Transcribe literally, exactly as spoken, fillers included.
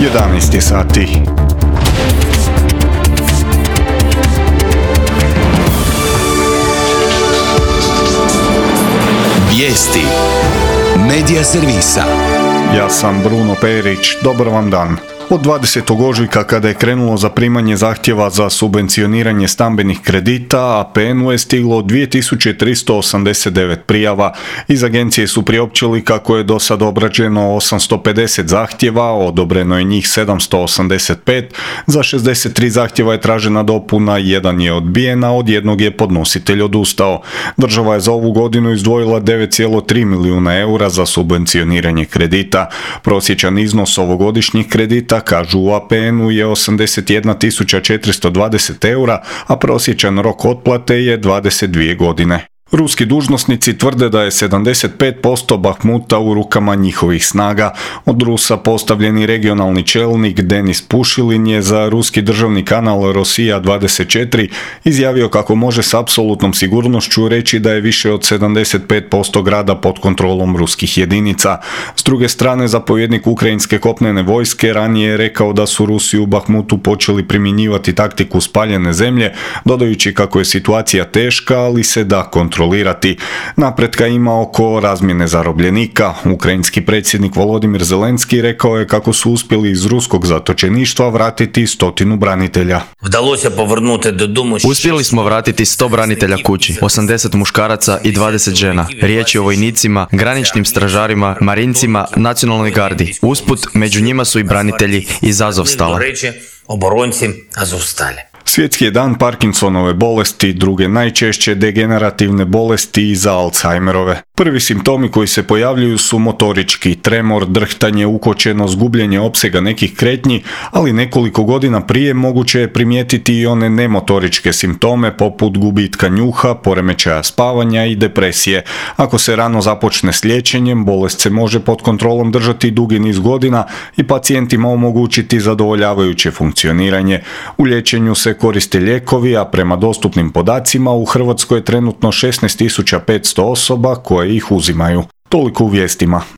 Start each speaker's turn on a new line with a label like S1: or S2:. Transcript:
S1: jedanaest je sati.
S2: Vijesti Medija servisa.
S1: Ja sam Bruno Perić, dobar vam dan. Od dvadesetog ožujka, kada je krenulo zaprimanje zahtjeva za subvencioniranje stambenih kredita, A P N-u je stiglo dvije tisuće tristo osamdeset devet prijava. Iz agencije su priopćili kako je do sad obrađeno osamsto pedeset zahtjeva, odobreno je njih sedamsto osamdeset pet, za šezdeset tri zahtjeva je tražena dopuna, jedan je odbijen, a od jednog je podnositelj odustao. Država je za ovu godinu izdvojila devet zarez tri milijuna eura za subvencioniranje kredita. Prosječan iznos ovogodišnjih kredita, kažu u A P N-u, je osamdeset jedna tisuća četiristo dvadeset eura, a prosječan rok otplate je dvadeset dvije godine. Ruski dužnosnici tvrde da je sedamdeset pet posto Bahmuta u rukama njihovih snaga. Od Rusa postavljeni regionalni čelnik Denis Pušilin je za ruski državni kanal Rosija dvadeset četiri izjavio kako može s apsolutnom sigurnošću reći da je više od sedamdeset pet posto grada pod kontrolom ruskih jedinica. S druge strane, zapovjednik ukrajinske kopnene vojske ranije je rekao da su Rusi u Bahmutu počeli primjenjivati taktiku spaljene zemlje, dodajući kako je situacija teška, ali se da kontrolirati. kontrolirati. Napretka ima oko razmjene zarobljenika. Ukrajinski predsjednik Volodimir Zelenski rekao je kako su uspjeli iz ruskog zatočeništva vratiti stotinu branitelja.
S3: Uspjeli smo vratiti sto branitelja kući, osamdeset muškaraca i dvadeset žena. Riječ je o vojnicima, graničnim stražarima, marincima, nacionalnoj gardi. Usput, među njima su i branitelji iz Azovstala.
S1: Svjetski je dan Parkinsonove bolesti, druge najčešće degenerativne bolesti i za Alzheimerove. Prvi simptomi koji se pojavljuju su motorički, tremor, drhtanje, ukočenost, gubljenje opsega nekih kretnji, ali nekoliko godina prije moguće je primijetiti i one nemotoričke simptome poput gubitka njuha, poremećaja spavanja i depresije. Ako se rano započne s liječenjem, bolest se može pod kontrolom držati dugi niz godina i pacijentima omogućiti zadovoljavajuće funkcioniranje. U liječenju se koriste lijekovi, a prema dostupnim podacima u Hrvatskoj je trenutno šesnaest tisuća petsto osoba koje ih uzimaju. Toliko u vijestima.